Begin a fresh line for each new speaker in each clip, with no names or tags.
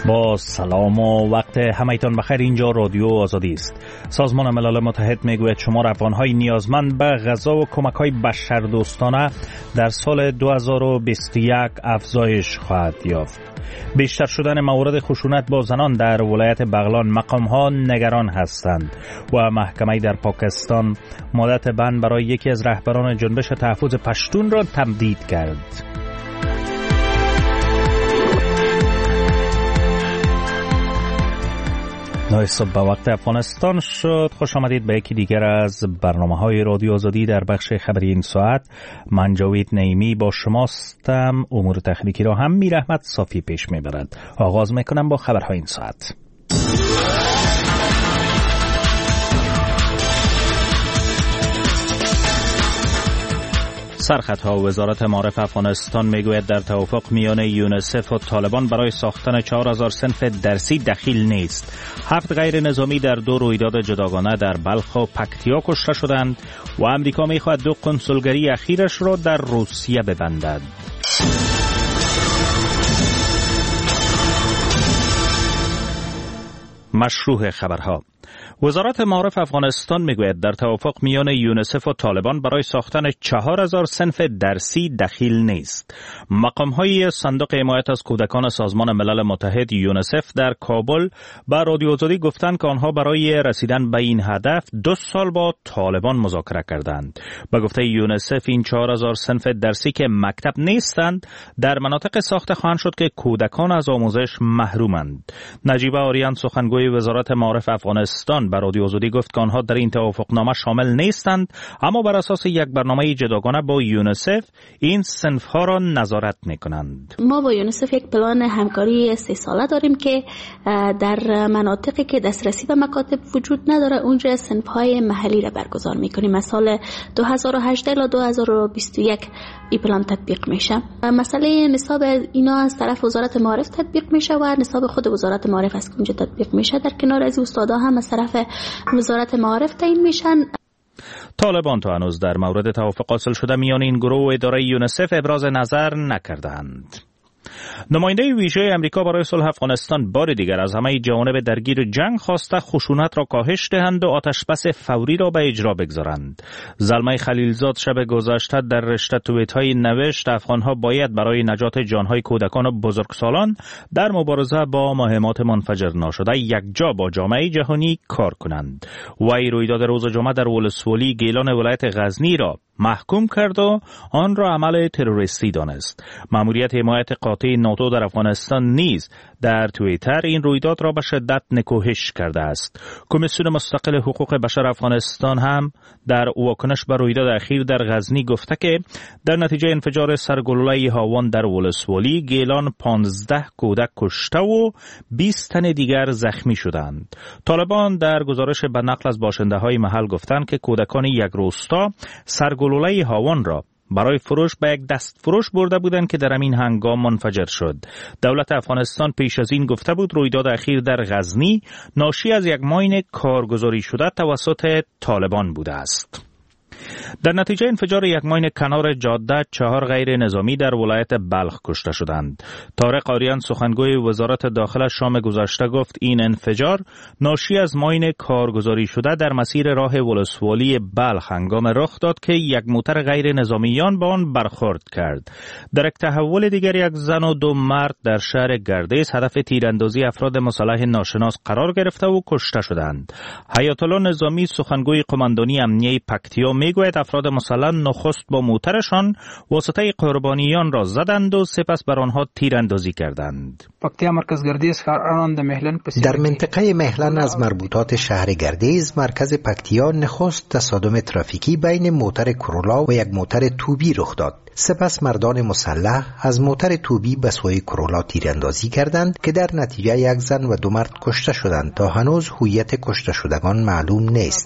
با سلام و وقت همایتان بخیر. اینجا رادیو آزادی است. سازمان ملل متحد میگوید شمار افغان‌های نیازمند به غذا و کمک‌های بشردوستانه در سال 2021 افزایش خواهد یافت. بیشتر شدن موارد خشونت با زنان در ولایت بغلان مقام‌ها نگران هستند و محکمه در پاکستان مدت بند برای یکی از رهبران جنبش تحفظ پشتون را تمدید کرد. نوی صبح به وقت افغانستان شد. خوش آمدید به یکی دیگر از برنامه‌های رادیو آزادی در بخش خبری این ساعت. من جاوید نعیمی با شماستم. امور تکنیکی را هم میر احمد صافی پیش میبرد. آغاز میکنم با خبرهای این ساعت. سرخطها وزارت معارف افغانستان میگوید در توافق میان یونیسف و طالبان برای ساختن 4000 صنف درسی دخیل نیست. 7 غیر نظامی در 2 رویداد جداگانه در بلخ و پکتیا کشته شدند و امریکا میخواهد 2 کنسولگری اخیرش را در روسیه ببندد. مشروع خبرها. وزارت معارف افغانستان میگوید در توافق میان یونیسف و طالبان برای ساختن 4000 صنف درسی دخیل نیست. مقام‌های صندوق حمایت از کودکان سازمان ملل متحد یونیسف در کابل به رادیو آزادی گفتند که آنها برای رسیدن به این هدف 2 سال با طالبان مذاکره کردند. به گفته یونیسف این 4000 صنف درسی که مکتب نیستند در مناطق ساخته خواهند شد که کودکان از آموزش محرومند. نجیبه آریان سخنگوی وزارت معارف افغانستان به رادیو آزادی گفت که آنها در این توافقنامه شامل نیستند، اما بر اساس یک برنامه جداگانه با یونیسف این صنف‌ها را نظارت می‌کنند.
ما با یونیسف یک پلان همکاری 3 ساله داریم که در مناطقی که دسترسی به مکاتب وجود نداره اونجا صنف‌های محلی را برگزار می‌کنیم. از سال 2018 الی 2021 این پلان تطبیق میشه. مسئله نصاب اینا از طرف وزارت معارف تطبیق میشه و نصاب خود وزارت معارف از اونجا تطبیق میشه. در کنار از استادا هم از طرف وزارت معارف تعیین میشن.
طالبان تا هنوز در مورد توافق حاصل شده میان این گروه و اداره یونیسف ابراز نظر نکردند. نماینده ویژه امریکا برای صلح افغانستان بار دیگر از همه جوانب درگیر جنگ خواسته خشونت را کاهش دهند و آتشبس فوری را به اجرا بگذارند. زلمه خلیلزاد شب گذشته در رشته توییت‌های نوشت افغان‌ها باید برای نجات جان‌های کودکان و بزرگسالان در مبارزه با مهمات منفجر ناشده یکجا با جامعه جهانی کار کنند. وی رویداد روز جمعه در ولسوالی گیلان ولایت غزنی را محکوم کرد و آن را عمل تروریستی دانست. مأموریت حمایت قاطع ناتو در افغانستان نیز در توییتر این رویداد را به شدت نکوهش کرده است. کمیسیون مستقل حقوق بشر افغانستان هم در واکنش به رویداد اخیر در غزنی گفته که در نتیجه انفجار سرگلوله هاون در ولسوالی گیلان 15 کودک کشته و 20 تن دیگر زخمی شدند. طالبان در گزارش به نقل از باشنده‌های محل گفتند که کودکان یک روستا سرگلوله هاون را برای فروش به یک دست فروش برده بودند که در همین هنگام منفجر شد. دولت افغانستان پیش از این گفته بود رویداد اخیر در غزنی ناشی از یک ماین کارگزاری شده توسط طالبان بوده است. در نتیجه انفجار یک ماین کنار جاده 4 غیر نظامی در ولایت بلخ کشته شدند. طارق آریان سخنگوی وزارت داخله شام گذشته گفت این انفجار ناشی از ماین کارگزاری شده در مسیر راه ولسوالی بلخ هنگام رخ داد که یک موتر غیر نظامیان به آن برخورد کرد. در یک تحول دیگر یک زن و 2 مرد در شهر گردیز هدف تیراندازی افراد مسلح ناشناس قرار گرفته و کشته شدند. حیات الله نظامی سخنگوی قماندانی امنیه پکتیا میگوید افراد مسلح نخست با موترشان واسطه قربانیان را زدند و سپس بر آنها تیراندازی کردند.
در منطقه مهلن از مربوطات شهر گردیز مرکز پکتیا نخست تصادم ترافیکی بین موتر کرولا و یک موتر توبی رخ داد. سپس مردان مسلح از موتر توبی به سوی کرولا تیراندازی کردند که در نتیجه یک زن و 2 مرد کشته شدند. تا هنوز هویت کشته شدگان معلوم نیست.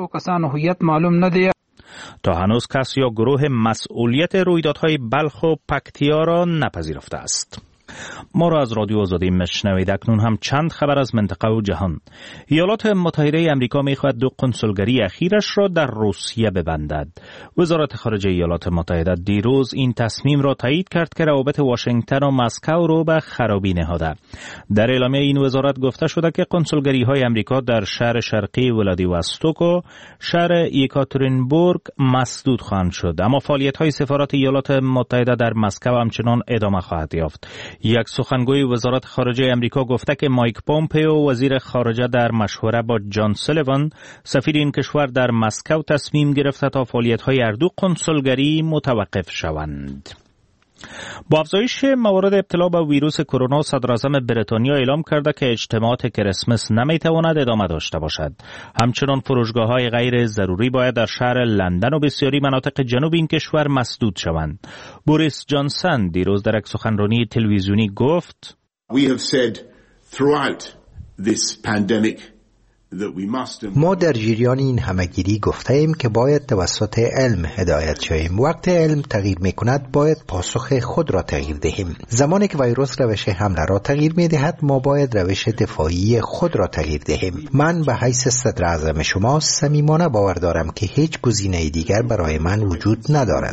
تا هنوز کس یا گروه مسئولیت رویدادهای بلخ و پکتیا را نپذیرفته است. ما را از رادیو آزادی میشنوید. اکنون هم چند خبر از منطقه و جهان. ایالات متحده آمریکا میخواهد 2 کنسولگری اخیرش را در روسیه ببندد. وزارت خارجه ایالات متحده دیروز این تصمیم را تایید کرد که روابط واشنگتن و مسکو را به خرابی نهاده. در اعلامیه این وزارت گفته شده که کنسولگری های آمریکا در شهر شرقی ولادیواستوک و شهر یکاترینبورگ مسدود خواهند شد، اما فعالیت های سفارت ایالات متحده در مسکو همچنان ادامه خواهد یافت. یک سخنگوی وزارت خارجه آمریکا گفته که مایک پومپئو وزیر خارجه در مشوره با جان سولیوان سفیر این کشور در مسکو تصمیم گرفته تا فعالیت‌های هر دو کنسولگری متوقف شوند. با افزایش موارد ابتلا به ویروس کرونا، صدراعظم بریتانیا اعلام کرده که اجتماعات کریسمس نمیتواند ادامه داشته باشد. همچنان فروشگاه‌های غیر ضروری باید در شهر لندن و بسیاری مناطق جنوب این کشور مسدود شوند. بوریس جانسون دیروز در یک سخنرانی تلویزیونی گفت:
We have said throughout this pandemic
ما در جریان این همگیری گفته ایم که باید توسط علم هدایت شویم. وقتی علم تغییر می کند باید پاسخ خود را تغییر دهیم. زمانی که ویروس روش حمله را تغییر می دهد ما باید روش دفاعی خود را تغییر دهیم. من به حیث صدر اعظم شما صمیمانه باور دارم که هیچ گزینه دیگر برای من وجود ندارد.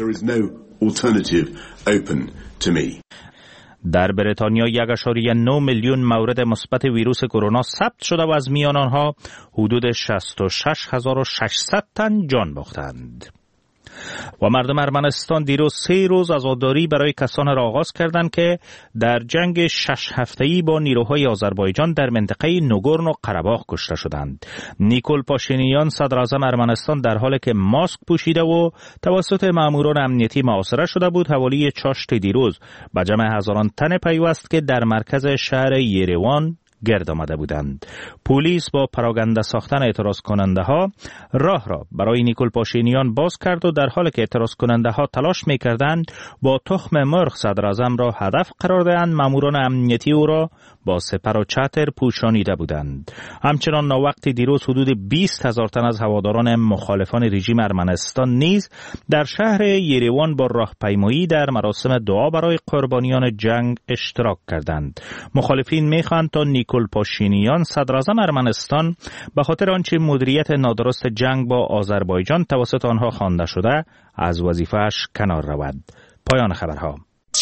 در بریتانیا 1.9 میلیون مورد مثبت ویروس کرونا ثبت شده و از میان آنها حدود 66,600 تن جان باختند. و مردم ارمنستان دیروز 3 روز عزاداری برای کسانی را آغاز کردند که در جنگ 6 هفته‌ای با نیروهای آذربایجان در منطقه نوگورن و قره‌باغ کشته شدند. نیکول پاشینیان صدراعظم ارمنستان در حالی که ماسک پوشیده و توسط ماموران امنیتی محاصره شده بود، حوالی چاشت دیروز به جمع هزاران تن پیوست که در مرکز شهر یریوان گرد آمده بودند. پلیس با پراگنده ساختن اعتراض کننده ها راه را برای نیکول پاشینیان باز کرد و در حالی که اعتراض کننده ها تلاش می کردند با تخم مرغ صدراعظم را هدف قرار دهند، ماموران امنیتی او را با سپر و چتر پوشانیده بودند. همچنان ناوقتی دیروز حدود 20,000 تن از هواداران مخالفان رژیم ارمنستان نیز در شهر یریوان با راهپیمایی در مراسم دعا برای قربانیان جنگ اشتراک کردند. مخالفین می‌خواهند تا نیکول پاشینیان صدراعظم ارمنستان به خاطر آنچه مدیریت نادرست جنگ با آذربایجان توسط آنها خوانده شده از وظیفه‌اش کنار رود. پایان خبرها.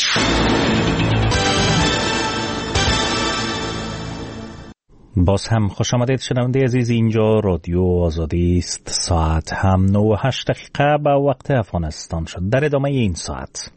باز هم خوش آمدید شنونده عزیز، اینجا رادیو آزادی است. ساعت هم 9:08 به وقت افغانستان شد. در ادامه این ساعت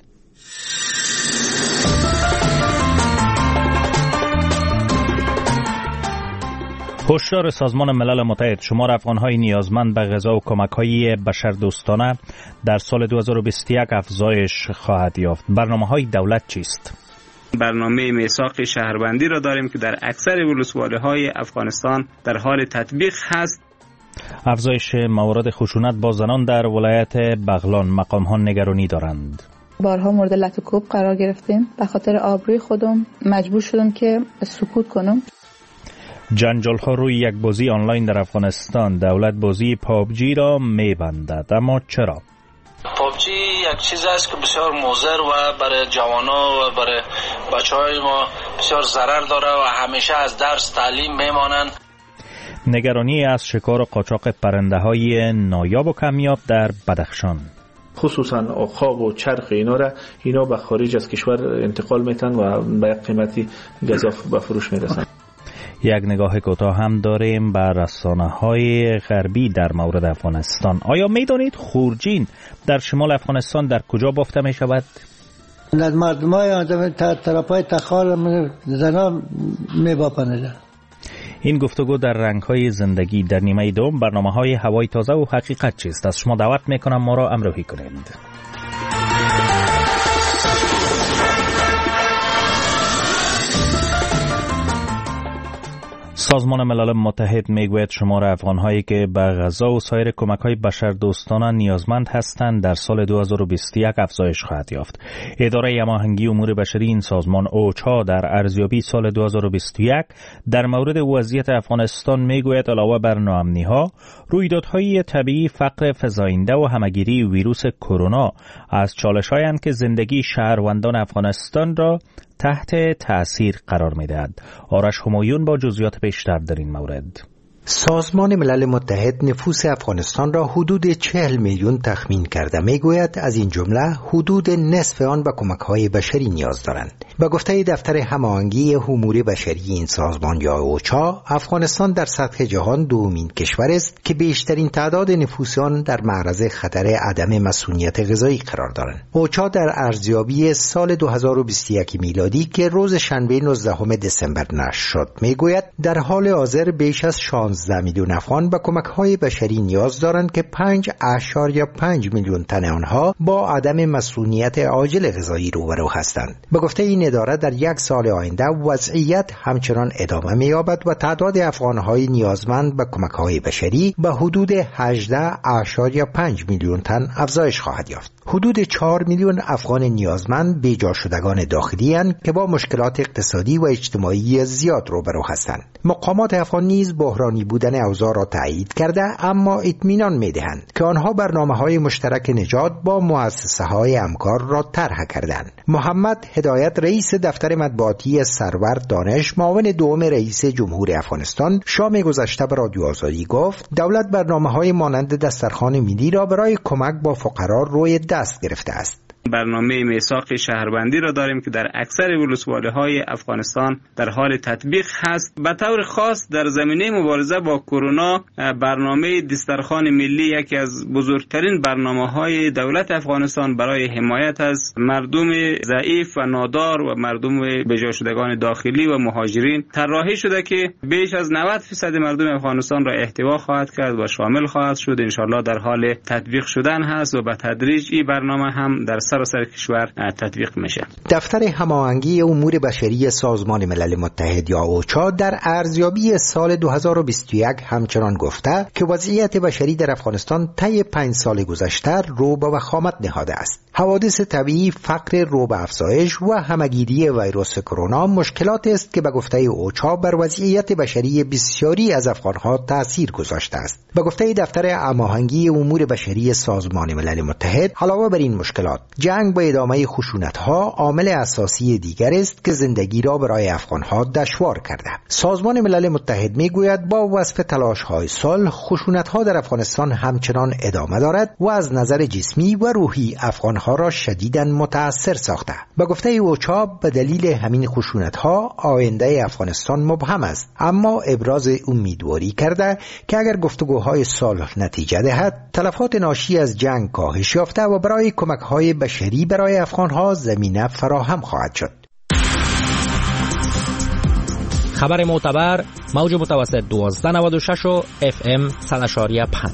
هشدار سازمان ملل متحد: شمار افغان‌های نیازمند به غذا و کمک‌های بشردوستانه در سال 2021 افزایش خواهد یافت. برنامه‌های دولت چیست؟
برنامه میثاق شهروندی را داریم که در اکثر ولسوالی‌های افغانستان در حال تطبیق هست.
افزایش موارد خشونت با زنان در ولایت بغلان: مقام‌ها نگرانی دارند.
بارها مورد لط و کوب قرار گرفتیم. به خاطر آبروی خودم مجبور شدم که سکوت کنم.
جنجال‌ها روی یک بازی آنلاین در افغانستان: دولت بازی پابجی را می‌بندد، اما چرا؟
پابجی یک چیز است که بسیار مضر و برای جوانا و برای بچه‌های ما بسیار ضرر داره و همیشه از درس تعلیم میمانند.
نگرانی از شکار و قاچاق پرنده‌های نایاب و کمیاب در بدخشان:
خصوصا عقاب و چرخ اینا به خارج از کشور انتقال میتن و به یک قیمتی گزاف به فروش میرسن.
یک نگاه کوتاه هم داریم به رسانه‌های غربی در مورد افغانستان. آیا می‌دانید خورجین در شمال افغانستان در کجا بافته می‌شود؟
در مردمای آنجا طرفای تخار زنا می‌بافند.
این گفتگو در رنگ‌های زندگی در نیمه دوم برنامه‌های هوای تازه و حقیقت چیست. از شما دعوت می‌کنم ما را همراهی کنید. سازمان ملل متحد میگوید شمار افغان‌هایی که به غذا و سایر کمک‌های بشردوستانه نیازمند هستند در سال 2021 افزایش خواهد یافت. اداره هماهنگی امور بشری این سازمان اوچا در ارزیابی سال 2021 در مورد وضعیت افغانستان میگوید علاوه بر ناامنی‌ها، رویدادهای طبیعی، فقر فزاینده و همه‌گیری ویروس کرونا از چالش‌هایند که زندگی شهروندان افغانستان را تحت تأثیر قرار می‌دهد. آرش همایون با جزئیات بیشتر در این مورد.
سازمان ملل متحد نفوس افغانستان را حدود 40 میلیون تخمین کرده. میگوید از این جمله حدود نصف آن به کمک‌های بشری نیاز دارند. به گفته دفتر هماهنگی امور بشری این سازمان یا اوچا، افغانستان در سطح جهان دومین کشور است که بیشترین تعداد نفوس آن در معرض خطر عدم مسئولیت غذایی قرار دارند. اوچا در ارزیابی سال 2021 میلادی که روز شنبه 19 دسامبر نشر شد میگوید در حال حاضر بیش از 16 میلیون افغان به کمک‌های بشری نیاز دارند که 5.5 میلیون تن آنها با عدم مسئولیت عاجل غذایی روبرو هستند. به گفته این اداره در یک سال آینده وضعیت همچنان ادامه می‌یابد و تعداد افغان‌های نیازمند به کمک‌های بشری به حدود 18.5 میلیون تن افزایش خواهد یافت. حدود 4 میلیون افغان نیازمند بیجا شدگان داخلی اند که با مشکلات اقتصادی و اجتماعی زیاد روبرو هستند. مقامات افغان نیز بحرانی بودن اوضاع را تایید کرده، اما اطمینان می‌دهند که آنها برنامه‌های مشترک نجات با مؤسسه‌های همکار را طرح کردند. محمد هدایت رئیس دفتر مطبوعاتی سرور دانش، معاون دوم رئیس جمهور افغانستان، شام گذشته به رادیو آزادی گفت دولت برنامه‌های مانند دسترخوان ملی را برای کمک با فقرا روی دست گرفته است.
برنامه میثاق شهروندی را داریم که در اکثر ولسواله‌های افغانستان در حال تطبیق هست. به طور خاص در زمینه مبارزه با کرونا برنامه دسترخوان ملی یکی از بزرگترین برنامه‌های دولت افغانستان برای حمایت از مردم ضعیف و نادار و مردم بجا شدگان داخلی و مهاجرین طراحی شده که بیش از 90% مردم افغانستان را احتوا خواهد کرد و شامل خواهد شد. ان شاءالله در حال تطبیق شدن هست و به تدریج این برنامه هم در سراسر کشور تطبیق میشه.
دفتر هماهنگی امور بشری سازمان ملل متحد یا اوچا در ارزیابی سال 2021 همچنان گفته که وضعیت بشری در افغانستان طی 5 سال گذشته رو به وخامت نهاده است. حوادث طبیعی، فقر رو به افزایش و همگیری ویروس کرونا مشکلات است که به گفته اوچا بر وضعیت بشری بسیاری از افغانها تأثیر گذاشته است. به گفته دفتر هماهنگی امور بشری سازمان ملل متحد، علاوه بر این مشکلات، جنگ با ادامه خشونت‌ها عامل اساسی دیگر است که زندگی را برای افغان‌ها دشوار کرده. سازمان ملل متحد می‌گوید با وصف تلاش‌های صلح، خشونت‌ها در افغانستان همچنان ادامه دارد و از نظر جسمی و روحی افغان‌ها را شدیداً متأثر ساخته. به گفته اوچا به دلیل همین خشونت‌ها آینده افغانستان مبهم است، اما ابراز امیدواری کرده که اگر گفتگوهای صلح نتیجه دهد، تلفات ناشی از جنگ کاهش یافته و برای کمک‌های بشری برای افغان‌ها زمینه فراهم خواهد شد.
خبر معتبر، موج متوسط 1296 و FM 100.5.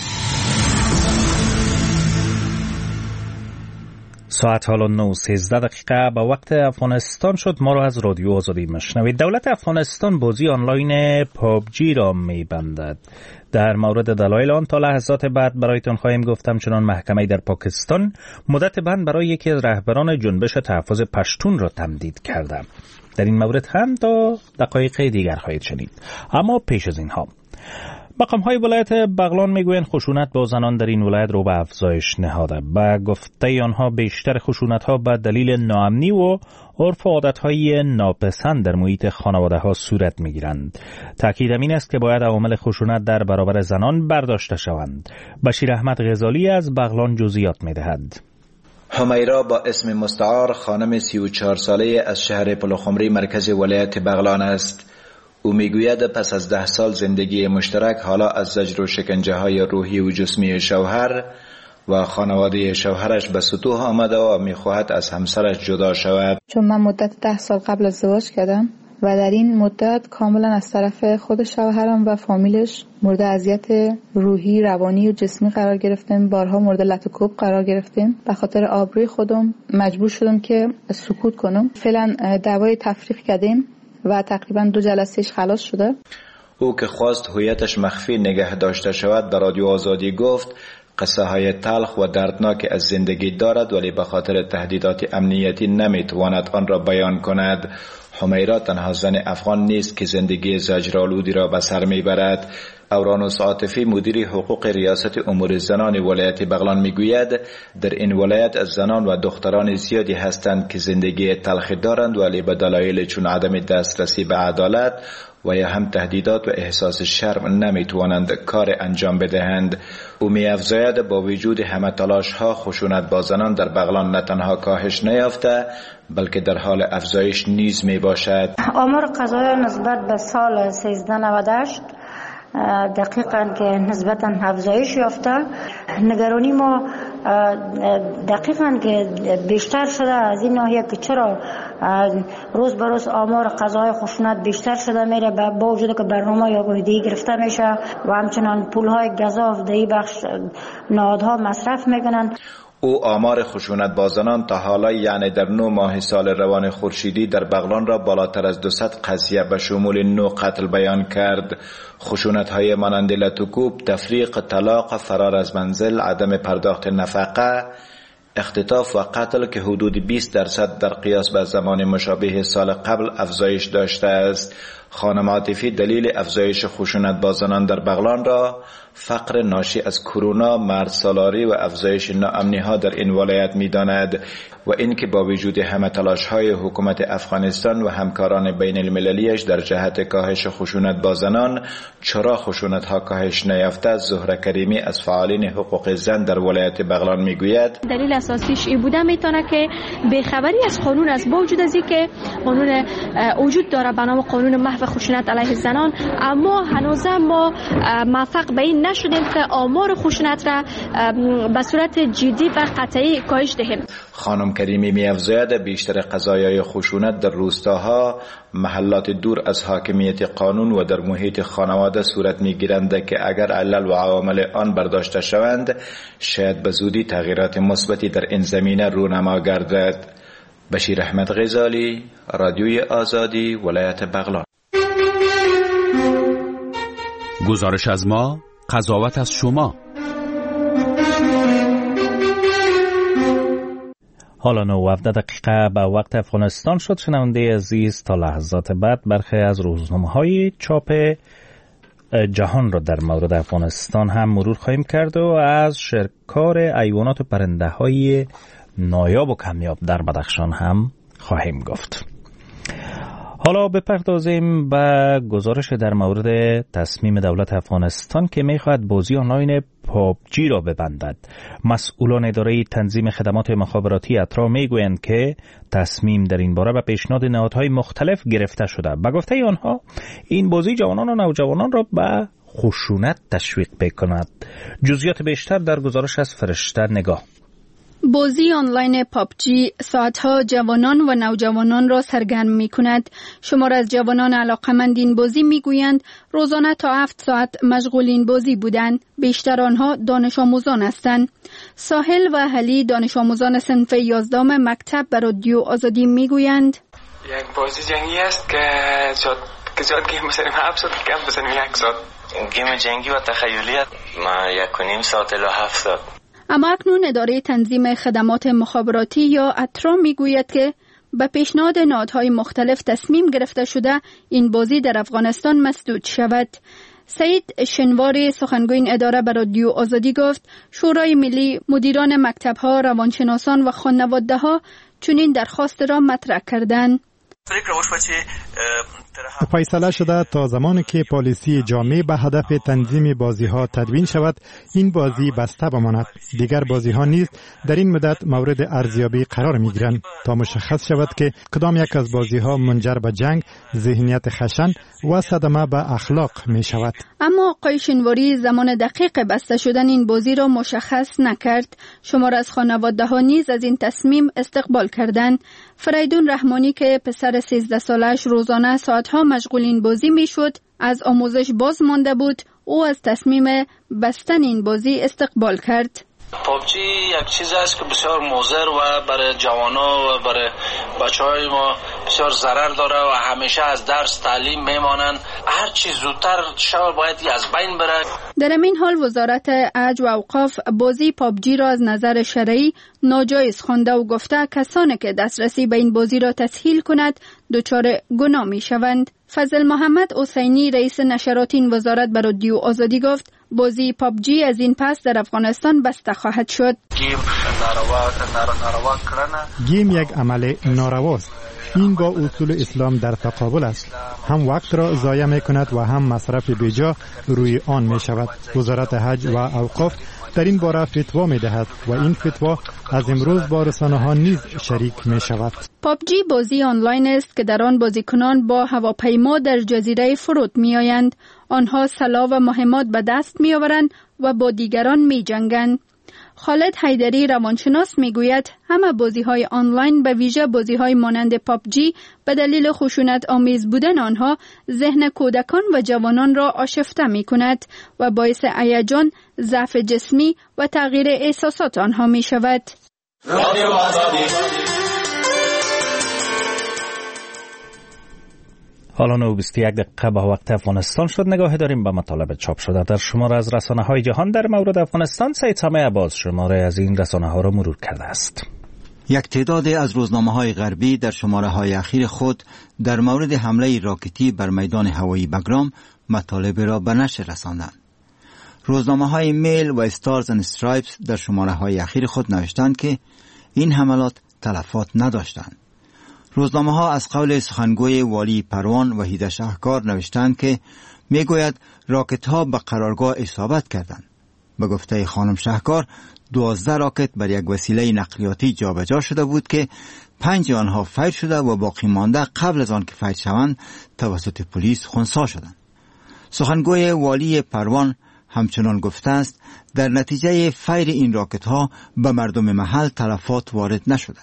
ساعت حالا 9:13 به وقت افغانستان شد. ما را از رادیو آزادی مشنوید. دولت افغانستان بازی آنلاین پابجی را می‌بندد. در مورد دلایل آن تا لحظات بعد برایتان خواهیم گفتم. چنان محکمه در پاکستان مدت بند برای یکی از رهبران جنبش تحفظ پشتون را تمدید کرده. در این مورد هم تا دقایق دیگر خواهید شنید. اما پیش از اینها، مقام‌های ولایت بغلان میگویند خشونت با زنان در این ولایت رو به افزایش نهاده. به گفته آنها بیشتر خشونت‌ها به دلیل ناامنی و عرف و عادت‌های ناپسند در محیط خانواده‌ها صورت می‌گیرند. تأکید این است که باید عوامل خشونت در برابر زنان برداشته شوند. بشیر احمد غزالی از بغلان جزئیات می‌دهد.
حمیرا با اسم مستعار خانم 34 ساله از شهر پلخمری مرکز ولایت بغلان است. او میگوید پس از 10 سال زندگی مشترک حالا از زجر و شکنجه های روحی و جسمی شوهر و خانواده شوهرش به سطوح آمده و میخواهد از همسرش جدا شود.
چون من مدت 10 سال قبل ازدواج کردم و در این مدت کاملا از طرف خود شوهرم و فامیلش مورد اذیت روحی، روانی و جسمی قرار گرفتیم. بارها مورد لط و کوب قرار گرفتیم. به خاطر آبروی خودم مجبور شدم که سکوت کنم. فعلا دعوای تفریق کردیم و تقریبا 2 جلسهش خلاص شده.
او که خواست هویتش مخفی نگه داشته شود به رادیو آزادی گفت قصه های تلخ و دردناک از زندگی دارد، ولی به خاطر تهدیدات امنیتی نمیتواند آن را بیان کند. حمیرا تنها زن افغان نیست که زندگی زجرآلودی را به سر میبرد. اورانوس عاطفی مدیر حقوق ریاست امور زنان ولایت بغلان میگوید در این ولایت از زنان و دختران زیادی هستند که زندگی تلخی دارند ولی به دلایل چون عدم دسترسی به عدالت و یا هم تهدیدات و احساس شرم نمیتوانند کار انجام بدهند. او می‌افزاید با وجود همه تلاش ها خشونت با زنان در بغلان نه تنها کاهش نیافته بلکه در حال افزایش نیز می باشد.
آمار قضایی نسبت به سال 1398 دقیقاً که نسبتاً افزایش یافته. نگرانی ما دقیقاً که بیشتر شده از این ناحیه که چرا روز به روز آمار قضای خشونت بیشتر شده میره با وجود که برنامه یا گویده‌ای گرفته میشه و همچنان پولهای گزاف در این بخش نهادها مصرف میکنن.
او آمار خشونت با زنان تا حالا یعنی در 9 ماه سال روان خورشیدی در بغلان را بالاتر از 200 قضیه به شمول 9 قتل بیان کرد. خشونت های مانند لطوکوب، تفریق، طلاق، فرار از منزل، عدم پرداخت نفقه، اختطاف و قتل که حدود 20% در قیاس به زمان مشابه سال قبل افزایش داشته است. خانم عاطفی دلیل افزایش خشونت با زنان در بغلان را فقر ناشی از کرونا، مردسالاری و افزایش ناامنی ها در این ولایت می داند و اینکه با وجود همه تلاش های حکومت افغانستان و همکاران بین المللیش در جهت کاهش خشونت با زنان چرا خشونت ها کاهش نیافته. زهره کریمی از فعالین حقوق زن در ولایت بغلان می گوید
دلیل اساسیش این بوده میتونه که بیخبری از قانون است. با وجود از اینکه قانون وجود داره به نام قانون محو خشونت علیه زنان، اما هنوز ما موفق به این نشدیم که آمار خشونت را به صورت جدی و قطعی کاهش دهیم.
خانم کریمی می‌افزاید بیشتر قضایای خشونت در روستاها، محلات دور از حاکمیت قانون و در محیط خانواده صورت می‌گیرند که اگر علل و عوامل آن برداشته شوند شاید به زودی تغییرات مثبتی در این زمینه رونما گردد. بشیر احمد غزالی، رادیوی آزادی، ولایت بغلان.
گزارش از ما، قضاوت از شما.
حالا 9:17 دقیقه به وقت افغانستان شد. شنونده عزیز تا لحظات بعد برخی از روزنامه‌های چاپ جهان را در مورد افغانستان هم مرور خواهیم کرد و از شکار حیوانات و پرنده‌های نایاب و کمیاب در بدخشان هم خواهیم گفت. حالا بپردازیم به گزارش در مورد تصمیم دولت افغانستان که می‌خواهد بازی آنلاین پابجی را ببندد. مسئولان اداره تنظیم خدمات مخابراتی اترا میگویند که تصمیم در این باره به پیشنهاد نهادهای مختلف گرفته شده. به گفته آنها این بازی جوانان و نوجوانان را به خشونت تشویق می‌کند. جزئیات بیشتر در گزارش از فرشته نگاه.
بازی آنلاین پابجی ساعتها جوانان و نوجوانان را سرگرم می کند. شمار از جوانان علاقمند این بازی می گویند روزانه تا 7 ساعت مشغول این بازی بودند. بیشتر آنها دانش آموزان هستند. ساحل و حلی دانش آموزان صنف 11 مکتب به رادیو آزادی می گویند
یک بازی جنگی است که شاید گیم بزنیم 7 ساعت، کم بزنیم 1 ساعت. گیم جنگی و تخیلیت ما 1.5 ساعت الی 7 ساعت.
اما اکنون اداره تنظیم خدمات مخابراتی یا اترا میگوید که به پیشنهاد نهادهای مختلف تصمیم گرفته شده این بازی در افغانستان مسدود شود. سعید شنواری سخنگوی این اداره به رادیو آزادی گفت شورای ملی، مدیران مکتب‌ها، روانشناسان و خانواده‌ها چنین درخواست را مطرح کردند.
فیصله شده تا زمانی که پالیسی جامع به هدف تنظیم بازی ها تدوین شود این بازی بسته بماند. دیگر بازی ها نیز در این مدت مورد ارزیابی قرار می گیرند تا مشخص شود که کدام یک از بازی ها منجر به جنگ، ذهنیت خشن و صدمه به اخلاق می شود.
اما آقای شنواری زمان دقیق بسته شدن این بازی را مشخص نکرد. شمار از خانواده ها نیز از این تصمیم استقبال کردند. فریدون رحمانی که پسر 13 سالش روزانه ساعتها مشغول این بازی می شد از آموزش باز مانده بود. او از تصمیم بستن این بازی استقبال کرد.
پابجی یک چیز است که بسیار مضر و برای جوانا و برای بچهای ما بسیار ضرر داره و همیشه از درس تعلیم میمانند. هر چیز زودتر شود باید از بین بره.
در این حال وزارت عدل و اوقاف بازی پابجی را از نظر شرعی ناجایز خوانده و گفته کسانی که دسترسی به این بازی را تسهیل کند دچار گناه می شوند. فضل محمد حسینی رئیس نشرات این وزارت به رادیو آزادی گفت بازی پابجی از این پس در افغانستان بسته خواهد شد.
گیم یک عمل نارواست. این با اصول اسلام در تقابل است. هم وقت را ضایع می کند و هم مصرف بیجا روی آن می شود. وزارت حج و اوقاف در این باره فتوا می دهد و این فتوا از امروز با رسانه ها نیز شریک می شود.
پابجی بازی آنلاین است که در آن بازیکنان با هواپیما در جزیره فرود می آیند. آنها سلاح و مهمات به دست می آورند و با دیگران می جنگند. خالد حیدری روانشناس میگوید همه بازی‌های آنلاین به ویژه بازی‌های مانند پابجی به دلیل خشونت آمیز بودن آنها ذهن کودکان و جوانان را آشفته می‌کند و باعث هیجان، ضعف جسمی و تغییر احساسات آنها می‌شود.
حالا 9:21 دقیقه به وقت افغانستان شد. نگاه داریم به مطالب چاپ شده در شماره از رسانه‌های جهان در مورد افغانستان. سید سامع عباس شماره از این رسانه‌ها را مرور کرده است.
یک تعداد از روزنامه‌های غربی در شماره‌های اخیر خود در مورد حمله راکتی بر میدان هوایی بگرام مطالب را به نشر رساندند. روزنامه‌های میل و استارز اند استرایپس در شماره‌های اخیر خود نوشتند که این حملات تلفات نداشتند. روزنامه‌ها از قول سخنگوی والی پروان وحید شهکار نوشتند که میگوید راکت‌ها به قرارگاه اصابت کردند. به گفته خانم شهکار 12 راکت بر یک وسیله نقلیاتی جابجا شده بود که 5 آنها فیر شده و باقی مانده قبل از آن که فیر شوند توسط پلیس خنثی شدند. سخنگوی والی پروان همچنان گفته است در نتیجه فیر این راکت‌ها به مردم محل تلفات وارد نشده.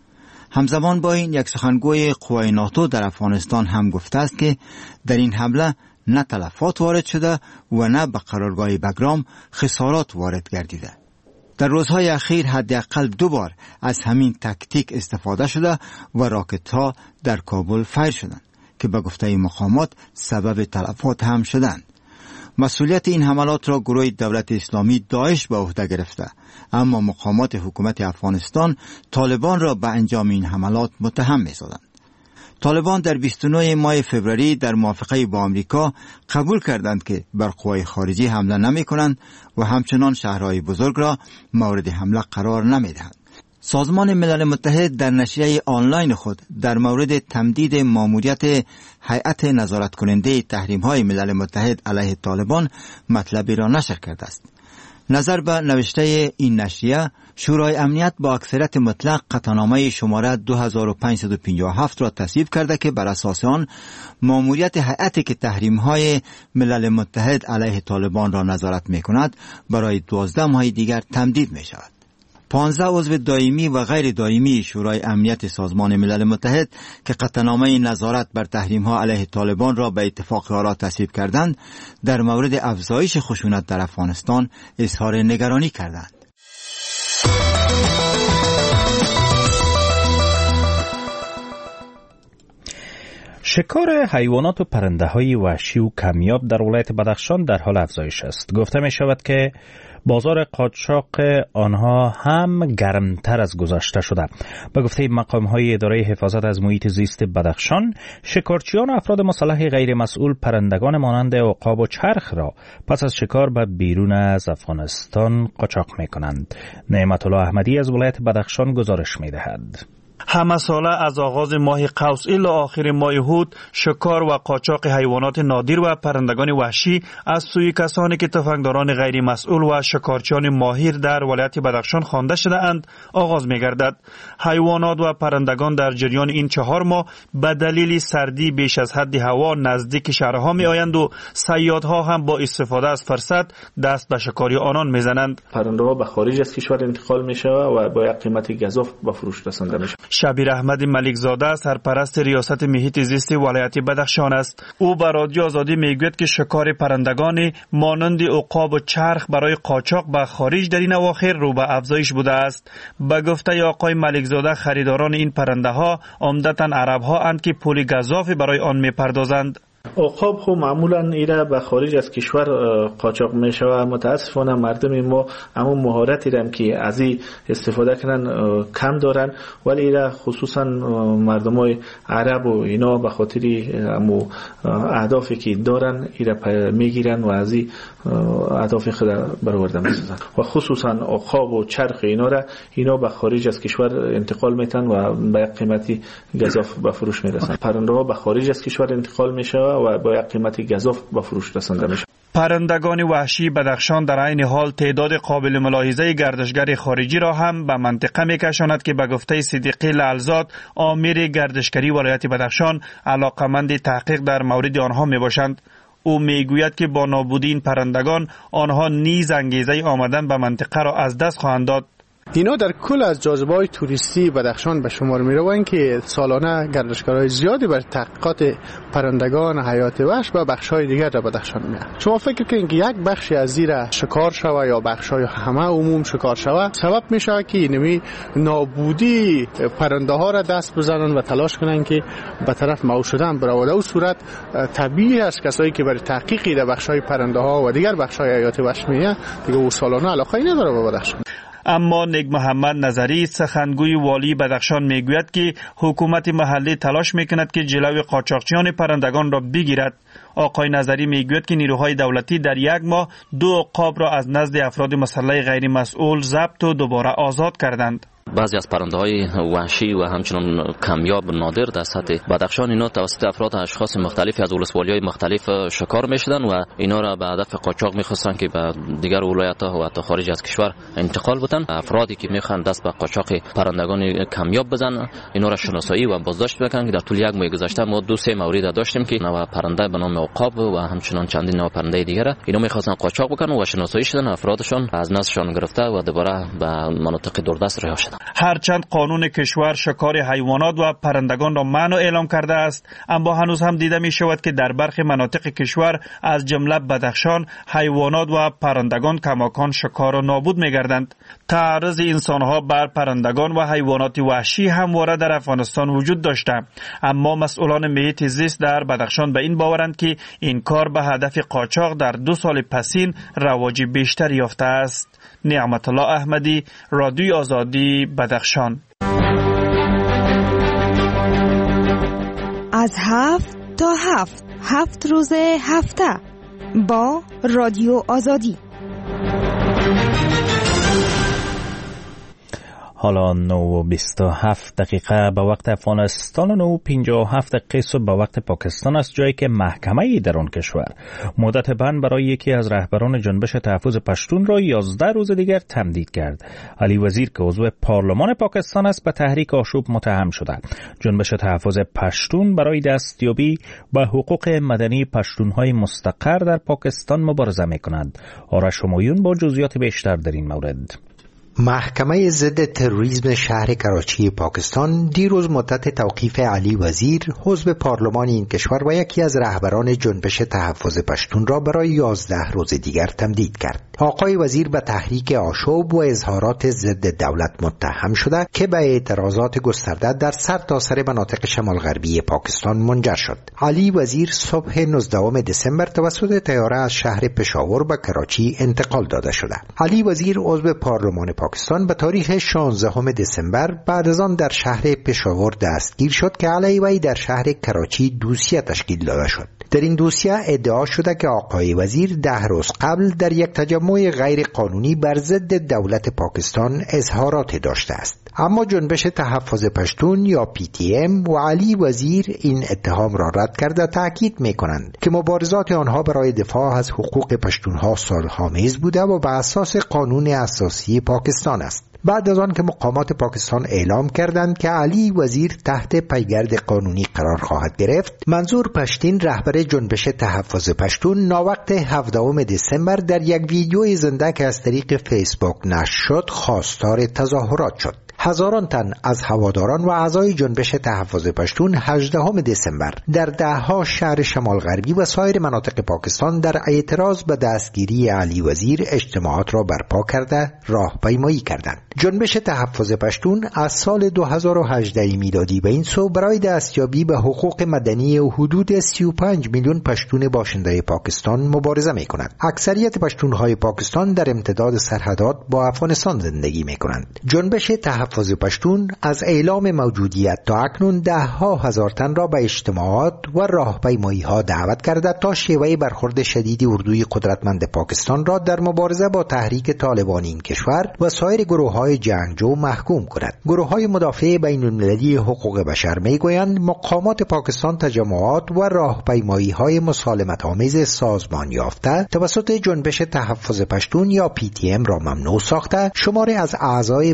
همزمان با این یک سخنگوی قوای ناتو در افغانستان هم گفته است که در این حمله نه تلفات وارد شده و نه به قرارگاه بگرام خسارات وارد گردیده. در روزهای اخیر حداقل 2 بار از همین تکتیک استفاده شده و راکت‌ها در کابل فیر شدند که به گفته مقامات سبب تلفات هم شدند. مسئولیت این حملات را گروه دولت اسلامی داعش به عهده گرفته، اما مقامات حکومت افغانستان طالبان را به انجام این حملات متهم می‌سازند. طالبان در 29 ماه فوریه در موافقه با آمریکا قبول کردند که بر قوای خارجی حمله نمی‌کنند و همچنان شهرهای بزرگ را مورد حمله قرار نمی‌دهند. سازمان ملل متحد در نشریه آنلاین خود در مورد تمدید ماموریت هیئت نظارت کننده تحریم‌های ملل متحد علیه طالبان مطلبی را نشر کرده است. نظر به نوشته این نشریه، شورای امنیت با اکثریت مطلق قطعنامه شماره 2557 را تصویب کرده که بر اساس آن ماموریت هیئتی که تحریم‌های ملل متحد علیه طالبان را نظارت می‌کند برای 12 ماه دیگر تمدید می‌شود. 15 عضو دائمی و غیر دائمی شورای امنیت سازمان ملل متحد که قطعنامه نظارت بر تحریم‌ها علیه طالبان را به اتفاق آرا تصویب کردند، در مورد افزایش خشونت در افغانستان اظهار نگرانی کردند.
شکار حیوانات و پرنده‌های وحشی و کمیاب در ولایت بدخشان در حال افزایش است. گفته می شود که بازار قاچاق آنها هم گرمتر از گذشته شده. به گفته مقام‌های اداره حفاظت از محیط زیست بدخشان، شکارچیان و افراد مسلح غیر مسئول پرندگان مانند عقاب و چرخ را پس از شکار به بیرون از افغانستان قاچاق می‌کنند. نعمت الله احمدی از ولایت بدخشان گزارش می‌دهد.
همه ساله از آغاز ماه قوس الی آخر ماه هود شکار و قاچاق حیوانات نادر و پرندگان وحشی از سوی کسانی که تفنگداران غیر مسئول و شکارچیان ماهر در ولایت بدخشان خوانده شده اند آغاز می گردد. حیوانات و پرندگان در جریان این 4 ماه به دلیل سردی بیش از حد هوا نزدیک شهرها می آیند و صیادها هم با استفاده از فرصت دست به شکاری آنان می زنند.
پرنده ها به خارج از کشور انتقال می شود و با یک قیمت گزاف به فروش رسانده می شود.
شبیر احمد ملکزاده سرپرست ریاست محیط زیست ولایت بدخشان است. او به رادیو آزادی میگوید که شکار پرندگان مانند عقاب و چرخ برای قاچاق به خارج در این اواخر رو به افزایش بوده است. به گفته آقای ملکزاده خریداران این پرنده ها عمدتاً عرب ها اند که پول گزافی برای آن میپردازند.
عقاب خو معمولا ایره به خارج از کشور قاچاق میشه و متاسفانه مردم ما همون مهارتی رم که از این استفاده کنن کم دارن، ولی ایره خصوصا مردمای عرب و اینا به خاطر همون اهدافی که دارن ایره میگیرن و از این اهداف خود برآورده میسازن و خصوصا عقاب و چرخ اینا به خارج از کشور انتقال میتن و به قیمتی گزاف به فروش میرسن. پرنده ها به خارج از کشور انتقال میشه و با یک قیمت گزاف به فروش رسانده میشه.
پرندگان وحشی بدخشان در عین حال تعداد قابل ملاحظه گردشگر خارجی را هم به منطقه میکشاند که به گفته صدیقی لعلزاد آمیر گردشگری ولایت بدخشان علاقمند تحقیق در مورد آنها میباشند. او میگوید که با نابودی این پرندگان آنها نیز انگیزه آمدن به منطقه را از دست خواهند داد.
اینا در کل از جاذبه‌های توریستی بدخشان به شمار می‌روند که سالانه گردشگرای زیادی بر تحقیقات پرندگان حیات وحش و بخش‌های دیگر در بدخشان می‌آیند. شما فکر کنید که یک بخشی از زیر شکار شوه یا بخش‌های همه عموم شکار شوه سبب میشه که اینمی نابودی پرنده ها را دست بزنن و تلاش کنن که به طرف مو شدن برود. او صورت طبیعی است کسایی که برای تحقیق در بخش‌های پرنده ها و دیگر بخش‌های حیات وحش می‌آیند دیگه او سالانه علاقه نداره به بدخشان.
اما نگ محمد نظری سخنگوی والی بدخشان میگوید که حکومت محلی تلاش میکند که جلوی قاچاقچیان پرندگان را بگیرد. آقای نظری میگوید که نیروهای دولتی در یک ماه 2 عقاب را از نزد افراد مسلح غیر مسئول ضبط و دوباره آزاد کردند.
بعضی از پرنده‌های وحشی و همچنین کمیاب نادر در سطح بدخشان اینا توسط افراد اشخاص مختلفی از ولسوالی‌های مختلف شکار می‌شدن و اینا را به هدف قاچاق می‌خواستن که به دیگر ولایت‌ها و حتی خارج از کشور انتقال بدن. افرادی که می‌خواهند دست به قاچاق پرندگان کمیاب بزنن اینا را شناسایی و بازداشت بکنن که در طول یک ماه گذشته ما 2-3 مورد داشتیم که نوع پرنده به نام عقاب و همچنین چندین نوع پرنده دیگر اینا می‌خواستن قاچاق بکنن و شناسایی شدن افرادشون از نزدشان گرفته و دوباره به مناطق دوردست رها شدن.
هرچند قانون کشور شکار حیوانات و پرندگان را منع اعلام کرده است، اما هنوز هم دیده می شود که در برخی مناطق کشور از جمله بدخشان حیوانات و پرندگان کماکان شکار و نابود می گردند. تعرض انسانها بر پرندگان و حیوانات وحشی همواره در افغانستان وجود داشته، اما مسئولان محیط زیست در بدخشان به این باورند که این کار به هدف قاچاق در 2 سال پسین رواج بیشتر یافته است. نعمت الله احمدی، رادیو آزادی، بدخشان.
از 7 تا 7 روز هفته با رادیو آزادی.
حالا 9:27 به وقت افغانستان و 9:57 صبح به وقت پاکستان است، جایی که محکمه‌ای در آن کشور مدت بند برای یکی از رهبران جنبش تحفظ پشتون را 11 روز دیگر تمدید کرد. علی وزیر که عضو پارلمان پاکستان است به تحریک آشوب متهم شده. جنبش تحفظ پشتون برای دستیابی به حقوق مدنی پشتون‌های مستقر در پاکستان مبارزه می‌کند. آرش همایون با جزئیات بیشتر در این مورد.
محکمه ضد تروریسم شهر کراچی پاکستان دیروز مدت توقیف علی وزیر عضو پارلمان این کشور و یکی از رهبران جنبش تحفظ پشتون را برای 11 روز دیگر تمدید کرد. آقای وزیر به تحریک آشوب و اظهارات ضد دولت متهم شده که به اعتراضات گسترده در سرتاسر مناطق شمال غربی پاکستان منجر شد. علی وزیر صبح 19 دسامبر توسط طیاره از شهر پشاور به کراچی انتقال داده شده. علی وزیر عضو پارلمان پاکستان به تاریخ 16 دسامبر بعد از آن در شهر پشاور دستگیر شد که علیه وی در شهر کراچی دوسیه تشکیل داده شد. در این دوسیه ادعا شده که آقای وزیر 10 روز قبل در یک تجمع غیر قانونی بر ضد دولت پاکستان اظهارات داشته است. اما جنبش تحفظ پشتون یا PTM و علی وزیر این اتهام را رد کرده تاکید می‌کنند که مبارزات آنها برای دفاع از حقوق پشتونها سال‌آمیز بوده و بر اساس قانون اساسی پاکستان است. بعد از آن که مقامات پاکستان اعلام کردند که علی وزیر تحت پیگرد قانونی قرار خواهد گرفت، منظور پشتین رهبر جنبش تحفظ پشتون ناوقت 17 دسامبر در یک ویدیوی زنده که از طریق فیسبوک نشر شد خواستار تظاهرات شد. هزاران تن از هواداران و اعضای جنبش تحفظ پشتون 18 دسامبر در دهها شهر شمال غربی و سایر مناطق پاکستان در اعتراض به دستگیری علی وزیر اجتماعات را برپا کرده راهپیمایی کردند. جنبش تحفظ پشتون از سال 2018 میلادی به این سو برای دستیابی به حقوق مدنی حدود 35 میلیون پشتون باشنده پاکستان مبارزه می‌کند. اکثریت پشتون‌های پاکستان در امتداد سرحدات با افغانستان زندگی می‌کنند. جنبش تحفظ پشتون از اعلام موجودیت تا اکنون ده‌ها هزار تن را به اجتماعات و راهپیمایی‌ها دعوت کرده تا شیوه برخورد شدید اردوی قدرتمند پاکستان را در مبارزه با تحریک طالبان این کشور و سایر گروه‌های جنگجو محکوم کند. گروه‌های مدافع بین‌المللی حقوق بشر می‌گویند مقامات پاکستان تجمعات و راهپیمایی‌های مسالمت‌آمیز سازمان یافته توسط جنبش تحفظ پشتون یا PTM را ممنوع ساخته، شماری از اعضای